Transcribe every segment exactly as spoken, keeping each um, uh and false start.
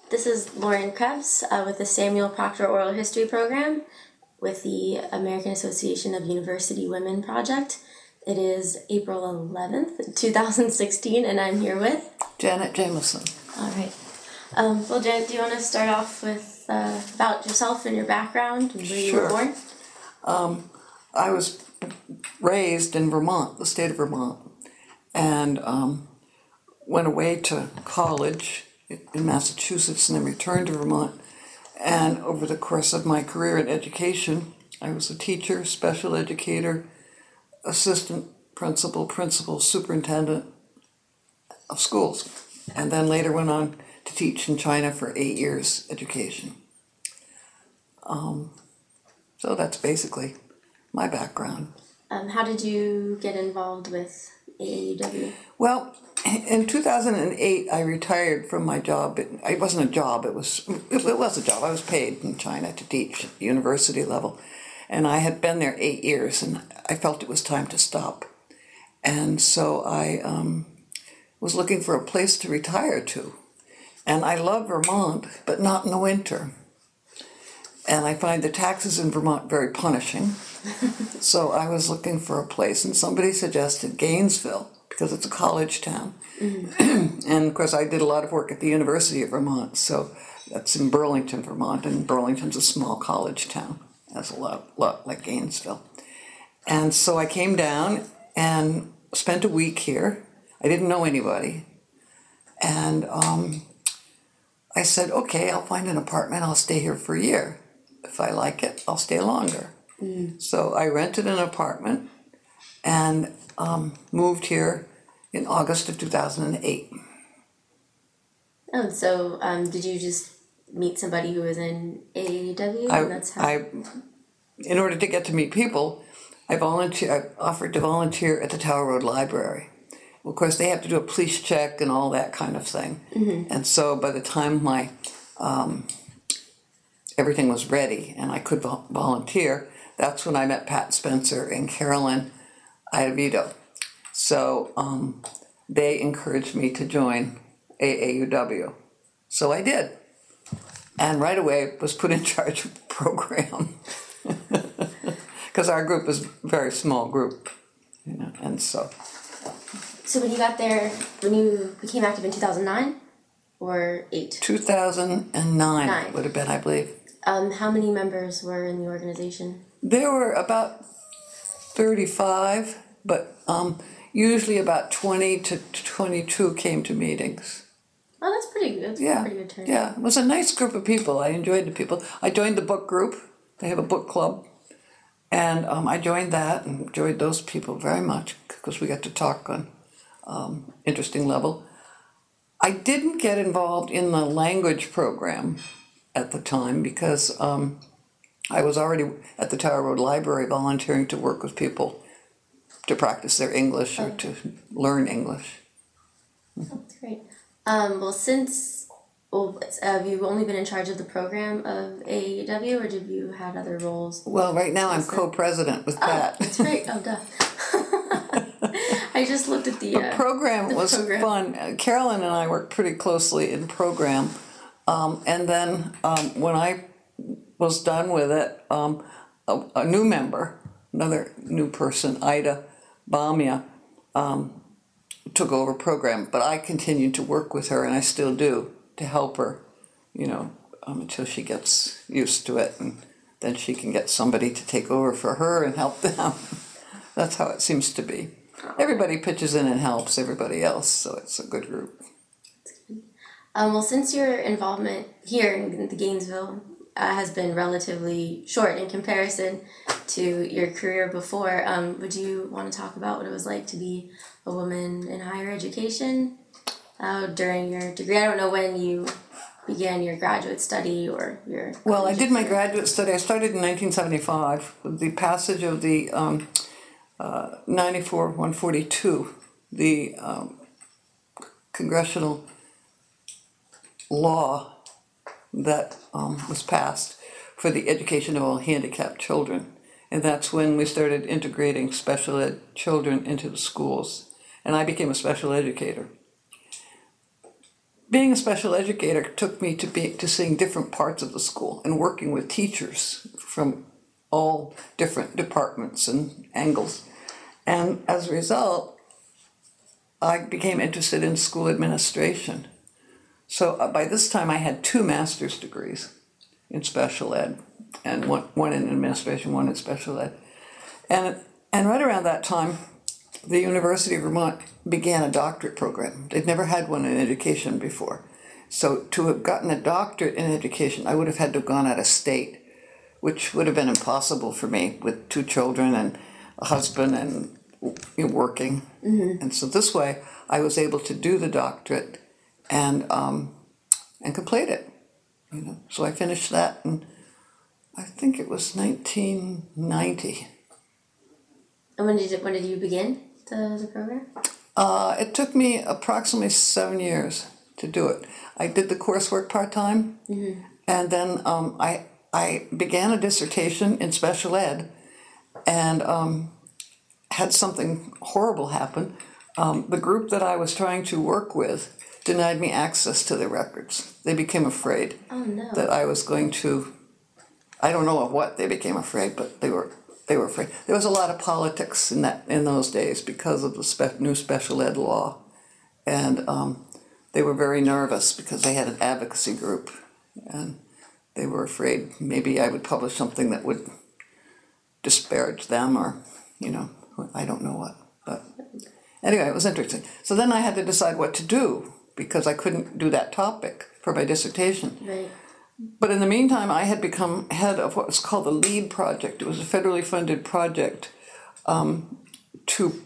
This is Lauren Krebs uh, with the Samuel Proctor Oral History Program with the American Association of University Women Project. It is April eleventh, twenty sixteen, and I'm here with Janet Jameson. All right. Um, well, Janet, do you want to start off with uh, about yourself and your background and where you Sure. were born? Um, I was raised in Vermont, the state of Vermont, and um, went away to college in Massachusetts and then returned to Vermont. And over the course of my career in education, I was a teacher, special educator, assistant principal, principal, superintendent of schools, and then later went on to teach in China for eight years education. Um, so that's basically my background. Um, how did you get involved with A A U W? Well, in two thousand eight, I retired from my job. It, it wasn't a job, it was, it was a job. I was paid in China to teach at the university level. And I had been there eight years, and I felt it was time to stop. And so I um, was looking for a place to retire to. And I love Vermont, but not in the winter. And I find the taxes in Vermont very punishing. So I was looking for a place, and somebody suggested Gainesville, because it's a college town. Mm-hmm. And of course, I did a lot of work at the University of Vermont, so that's in Burlington, Vermont, and Burlington's a small college town. That's a lot, lot like Gainesville. And so I came down and spent a week here. I didn't know anybody. And um, I said, okay, I'll find an apartment. I'll stay here for a year. If I like it, I'll stay longer. Mm. So I rented an apartment and um, moved here in August of two thousand eight. Oh, so um, did you just meet somebody who was in A A U W? I, And that's how... I, in order to get to meet people, I volunteer. I offered to volunteer at the Tower Road Library. Well, of course, they have to do a police check and all that kind of thing. Mm-hmm. And so by the time my um, everything was ready and I could vo- volunteer, that's when I met Pat Spencer and Carolyn Iovito. So um, they encouraged me to join A A U W. So I did. And right away was put in charge of the program. Because our group was a very small group. You know, and so... So when you got there, when you became active in two thousand nine or eight? two thousand nine Nine. Would have been, I believe. Um, how many members were in the organization? There were about thirty-five, but um, usually about twenty to twenty-two came to meetings. Oh, that's pretty good. That's Yeah, a pretty good turnout. yeah. It was a nice group of people. I enjoyed the people. I joined the book group. They have a book club. And um, I joined that and enjoyed those people very much because we got to talk on um, interesting level. I didn't get involved in the language program at the time because um, I was already at the Tower Road Library volunteering to work with people to practice their English or to learn English. Oh, that's great. Um, well, since well, have you only been in charge of the program of A A U W, or did you have other roles? Well, right now I'm co-president with Pat. Oh, that's right. Oh, duh. I just looked at the, the uh, program. the was program. fun. Carolyn and I worked pretty closely in program, um, and then um, when I was done with it, um, a, a new member, another new person, Ida Bamia, um, took over program. But I continued to work with her, and I still do, to help her, you know, um, until she gets used to it, and then she can get somebody to take over for her and help them. That's how it seems to be. Everybody pitches in and helps everybody else, so it's a good group. Um, well, since your involvement here in the Gainesville uh, has been relatively short in comparison to your career before, um, would you want to talk about what it was like to be a woman in higher education uh, during your degree? I don't know when you began your graduate study or your... Well, I did my graduate study. I started in nineteen seventy-five with the passage of the um, uh, ninety-four one forty-two, the um, congressional law that um, was passed for the education of all handicapped children. And that's when we started integrating special ed children into the schools. And I became a special educator. being a special educator took me to be to seeing different parts of the school and working with teachers from all different departments and angles. And as a result, I became interested in school administration. So uh, by this time, I had two master's degrees in special ed, and one, one in administration, one in special ed. And, and right around that time, the University of Vermont began a doctorate program. They'd never had one in education before. So to have gotten a doctorate in education, I would have had to have gone out of state, which would have been impossible for me with two children and a husband and you know, working. Mm-hmm. And so this way, I was able to do the doctorate and um, and complete it. You know, so I finished that in, I think it was nineteen ninety. And when did it, when did you begin the, the program? Uh, it took me approximately seven years to do it. I did the coursework part-time, mm-hmm. and then um, I I began a dissertation in special ed, and um, had something horrible happen. Um, the group that I was trying to work with denied me access to their records. They became afraid oh, no. that I was going to, I don't know of what they became afraid, but they were they were afraid. There was a lot of politics in that in those days because of the spe- new special ed law, and um, they were very nervous because they had an advocacy group, and they were afraid maybe I would publish something that would disparage them or, you know, I don't know what. But anyway, it was interesting. So then I had to decide what to do because I couldn't do that topic for my dissertation. Right. But in the meantime, I had become head of what was called the LEAD project. It was a federally funded project um, to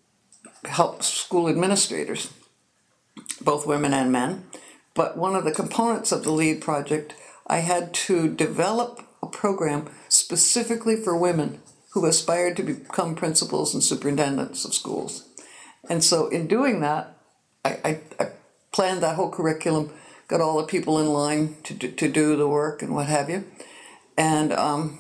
help school administrators, both women and men. But one of the components of the LEAD project, I had to develop a program specifically for women who aspired to become principals and superintendents of schools. And so in doing that, I, I, I planned that whole curriculum, got all the people in line to do, to do the work and what have you. And um,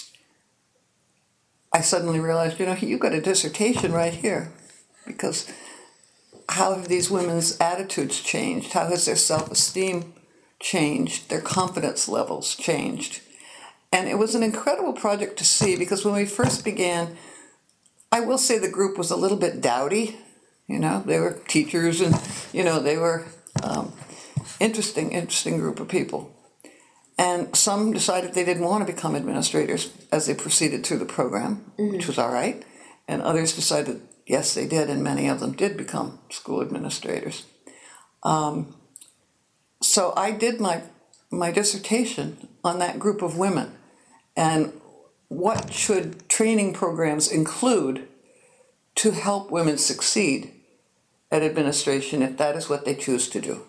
I suddenly realized, you know, you've got a dissertation right here, because how have these women's attitudes changed? How has their self-esteem changed? Their confidence levels changed? And it was an incredible project to see, because when we first began, I will say the group was a little bit dowdy. You know, they were teachers and, you know, they were um, interesting, interesting group of people. And some decided they didn't want to become administrators as they proceeded through the program, mm-hmm. which was all right. And others decided, yes, they did, and many of them did become school administrators. Um, so I did my my dissertation on that group of women. And what should training programs include to help women succeed at administration if that is what they choose to do?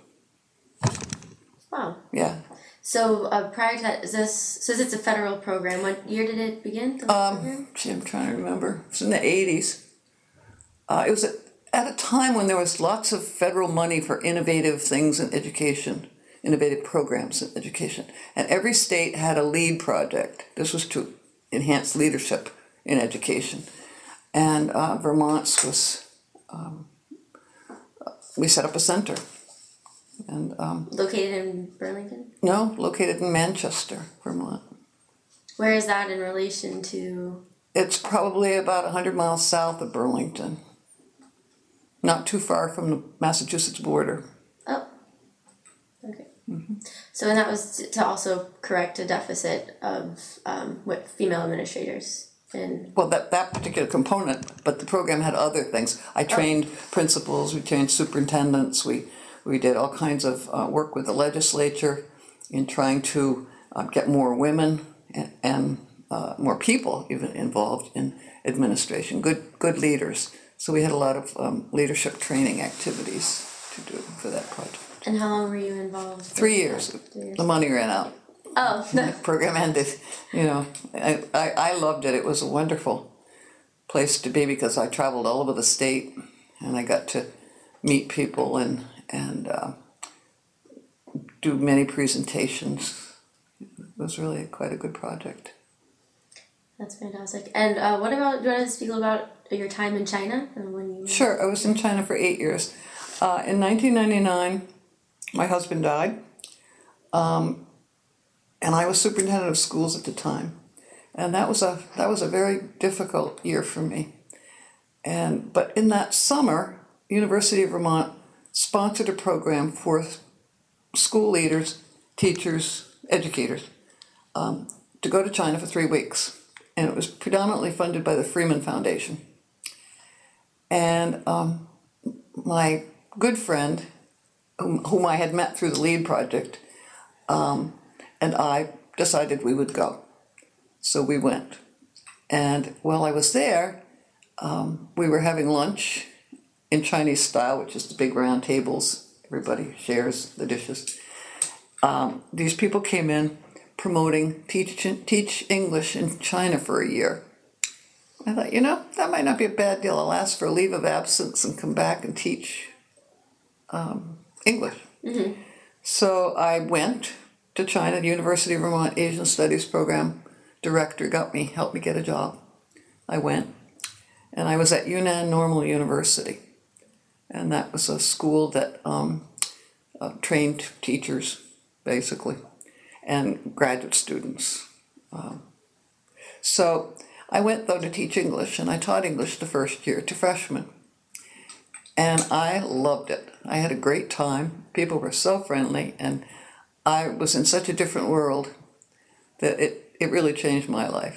Wow. Yeah. So uh, prior to that, is this, so it's a federal program. What year did it begin? The um, program? Gee, I'm trying to remember. It was in the eighties. Uh, it was at, at a time when there was lots of federal money for innovative things in education, innovative programs in education. And every state had a LEAD project. This was to enhance leadership in education. And uh, Vermont's was, um, we set up a center. And um, located in Burlington? No, located in Manchester, Vermont. Where is that in relation to? It's probably about one hundred miles south of Burlington. Not too far from the Massachusetts border. Oh, okay. Mm-hmm. So, and that was to also correct a deficit of um, what female administrators in. Well, that, that particular component, but the program had other things. I trained oh. principals, we trained superintendents, we, we did all kinds of uh, work with the legislature in trying to uh, get more women and, and uh, more people even involved in administration, good good leaders. So we had a lot of um, leadership training activities to do for that project. And how long were you involved? Three years. Three years. The money ran out. Oh. The program ended. You know, I, I, I loved it. It was a wonderful place to be because I traveled all over the state and I got to meet people and, and uh, do many presentations. It was really quite a good project. That's fantastic. And uh, what about, do you want to speak about your time in China? And when you... Sure, I was in China for eight years. Uh, in nineteen ninety-nine, My husband died, um, and I was superintendent of schools at the time, and that was a that was a very difficult year for me. And but in that summer, University of Vermont sponsored a program for school leaders, teachers, educators um, to go to China for three weeks, and it was predominantly funded by the Freeman Foundation. And um, my good friend, whom, whom I had met through the LEAD project, um, and I decided we would go. So we went. And while I was there, um, we were having lunch in Chinese style, which is the big round tables. Everybody shares the dishes. Um, these people came in promoting teach, teach English in China for a year. I thought, you know, that might not be a bad deal. I'll ask for a leave of absence and come back and teach um, English. Mm-hmm. So I went to China. The University of Vermont Asian Studies program director got me, helped me get a job. I went, and I was at Yunnan Normal University. And that was a school that um, uh, trained teachers, basically, and graduate students. Um, so I went, though, to teach English, and I taught English the first year to freshmen. And I loved it. I had a great time. People were so friendly, and I was in such a different world that it, it really changed my life.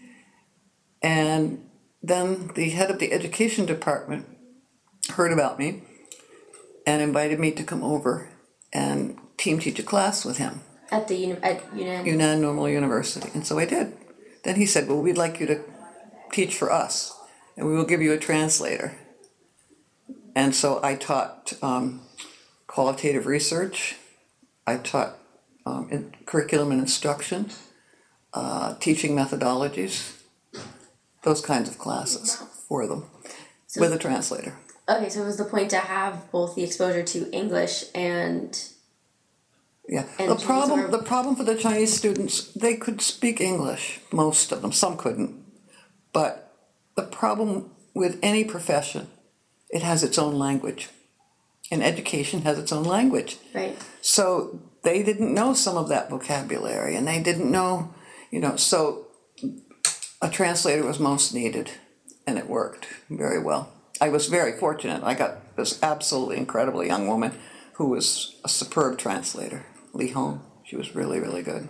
And then the head of the education department heard about me and invited me to come over and team teach a class with him. At the uni- at Yunnan? Yunnan Normal University. And so I did. Then he said, well, we'd like you to teach for us, and we will give you a translator. And so I taught um, qualitative research. I taught um, in curriculum and instruction, uh, teaching methodologies, those kinds of classes for them So- with a translator. Okay, so it was the point to have both the exposure to English and Yeah, And the Chinese problem or- the problem for the Chinese students, they could speak English, most of them. Some couldn't, but the problem with any profession, it has its own language, and education has its own language. right. So they didn't know some of that vocabulary, and they didn't know, you know. So a translator was most needed, and it worked very well. I was very fortunate. I got this absolutely incredible young woman who was a superb translator, Li Hong. She was really, really good.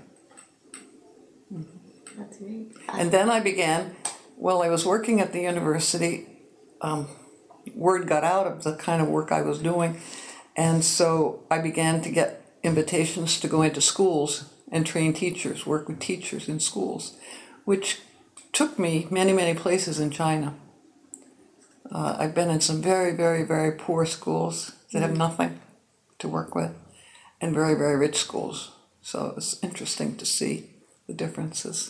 That's great. And then I began, while I was working at the university, um, word got out of the kind of work I was doing, and so I began to get invitations to go into schools and train teachers, work with teachers in schools, which took me many, many places in China. Uh, I've been in some very, very, very poor schools that have nothing to work with, and very, very rich schools. So it's interesting to see the differences.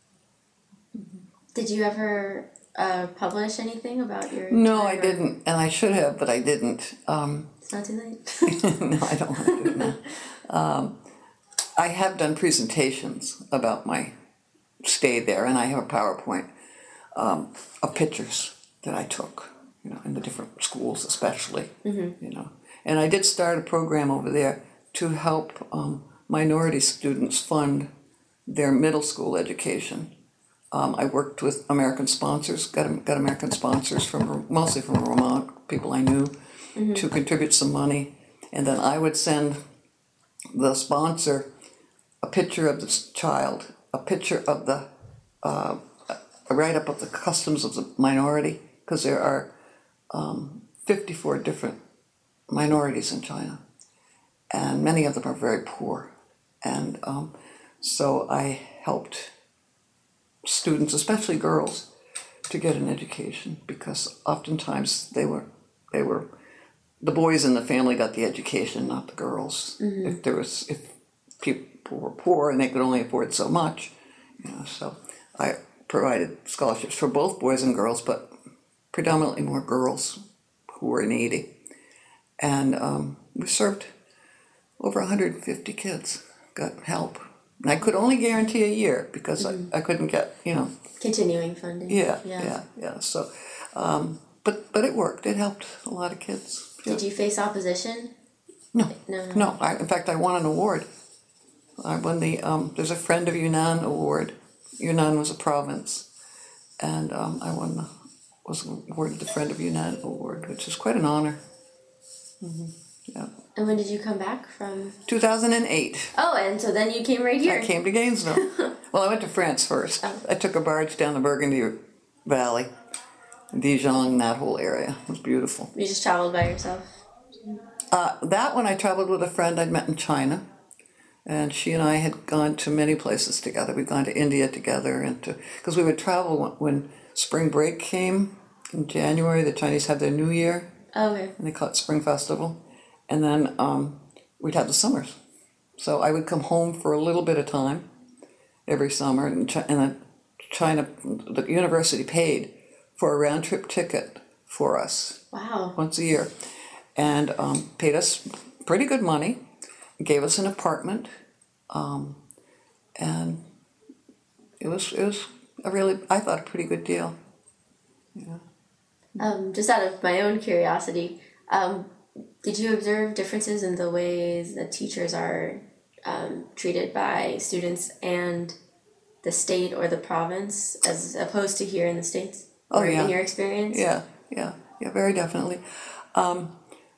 Did you ever uh, publish anything about your No, time, I or- didn't, and I should have, but I didn't. Um, It's not too late. no, I don't want to do it now. Um, I have done presentations about my stay there, and I have a PowerPoint um, of pictures that I took, you know, in the different schools, especially, Mm-hmm. you know. And I did start a program over there to help um, minority students fund their middle school education. Um, I worked with American sponsors, got got American sponsors from mostly from Vermont, people I knew, Mm-hmm. to contribute some money, and then I would send the sponsor a picture of this child, a picture of the uh, a write-up of the customs of the minority, because there are um, fifty-four different minorities in China, and many of them are very poor, and um, so I helped students, especially girls, to get an education, because oftentimes they were they were the boys in the family got the education, not the girls. Mm-hmm. If there was if people were poor and they could only afford so much, you know, so I provided scholarships for both boys and girls, but predominantly more girls who were needy. And um, we served over one hundred fifty kids, got help. And I could only guarantee a year because mm-hmm. I, I couldn't get, you know. Continuing funding. Yeah, Yeah, yeah, yeah. So, um, but but it worked. It helped a lot of kids. Yeah. Did you face opposition No, No, no. no. I, in fact, I won an award. I won the, um, there's a Friend of Yunnan award. Yunnan was a province. And um, I won the, was awarded the Friend of Yunnan award, which is quite an honor. Mm-hmm. Yeah. And when did you come back from? two thousand eight. Oh, and so then you came right here. I came to Gainesville. Well, I went to France first. Oh. I took a barge down the Burgundy Valley, Dijon, that whole area. It was beautiful. You just traveled by yourself? Uh, that one I traveled with a friend I'd met in China. And she and I had gone to many places together. We'd gone to India together, and to because we would travel when, when spring break came in January. The Chinese had their New Year, Oh, okay. and they call it Spring Festival. And then um, we'd have the summers. So I would come home for a little bit of time every summer, and, Ch- and then China, the university paid for a round trip ticket for us Wow. once a year, and um, paid us pretty good money. Gave us an apartment, um, and it was it was a really, I thought, a pretty good deal. Yeah. Um, just out of my own curiosity, um, did you observe differences in the ways that teachers are um, treated by students and the state or the province as opposed to here in the States? Oh, Or yeah. in your experience? Yeah, yeah, yeah, very definitely. Um,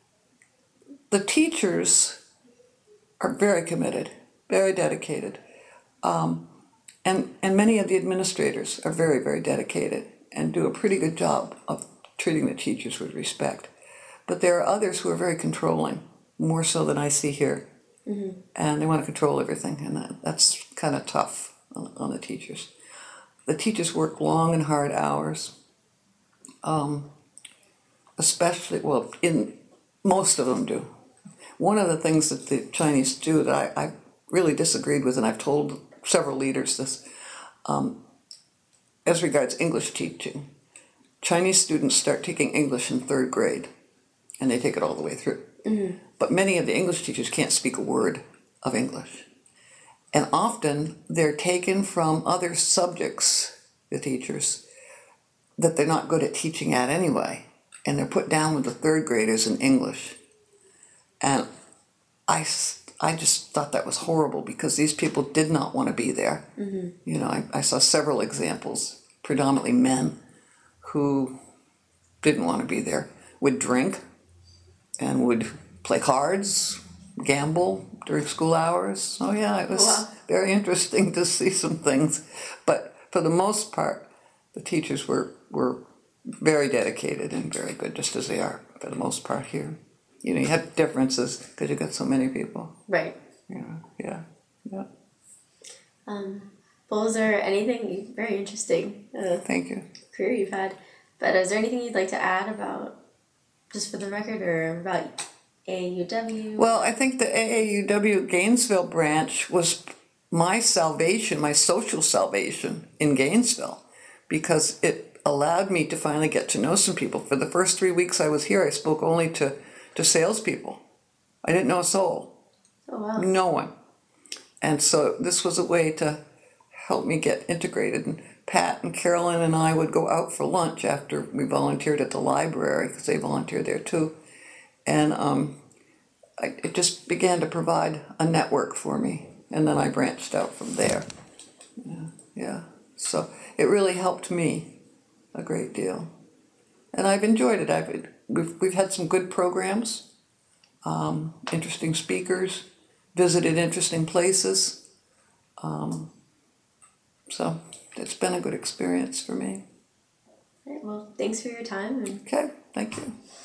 the teachers are very committed, very dedicated, um, and and many of the administrators are very, very dedicated and do a pretty good job of treating the teachers with respect. But there are others who are very controlling, more so than I see here, mm-hmm. and they want to control everything, and that, that's kind of tough on, on the teachers. The teachers work long and hard hours, um, especially, well, in most of them do. One of the things that the Chinese do that I, I really disagreed with, and I've told several leaders this, um, as regards English teaching, Chinese students start taking English in third grade, and they take it all the way through. Mm-hmm. But many of the English teachers can't speak a word of English. And often they're taken from other subjects, the teachers, that they're not good at teaching at anyway, and they're put down with the third graders in English. And I, I just thought that was horrible because these people did not want to be there. Mm-hmm. You know, I, I saw several examples, predominantly men, who didn't want to be there, would drink and would play cards, gamble during school hours. Oh yeah, it was wow. very interesting to see some things. But for the most part, the teachers were, were very dedicated and very good, just as they are for the most part here. You know, you have differences because you got so many people. Right. Yeah, yeah, yeah. Um, well, is there anything very interesting? Uh, Thank you. Career you've had, but is there anything you'd like to add about, just for the record, or about A A U W? Well, I think the A A U W Gainesville branch was my salvation, my social salvation in Gainesville, because it allowed me to finally get to know some people. For the first three weeks I was here, I spoke only to to salespeople. I didn't know a soul. Oh, wow. No one. And so this was a way to help me get integrated. And Pat and Carolyn and I would go out for lunch after we volunteered at the library, because they volunteered there too. And um, I, it just began to provide a network for me. And then I branched out from there. Yeah, yeah. So it really helped me a great deal. And I've enjoyed it. I've We've, we've had some good programs, um, interesting speakers, visited interesting places. Um, so it's been a good experience for me. All right, well, thanks for your time. And okay, thank you.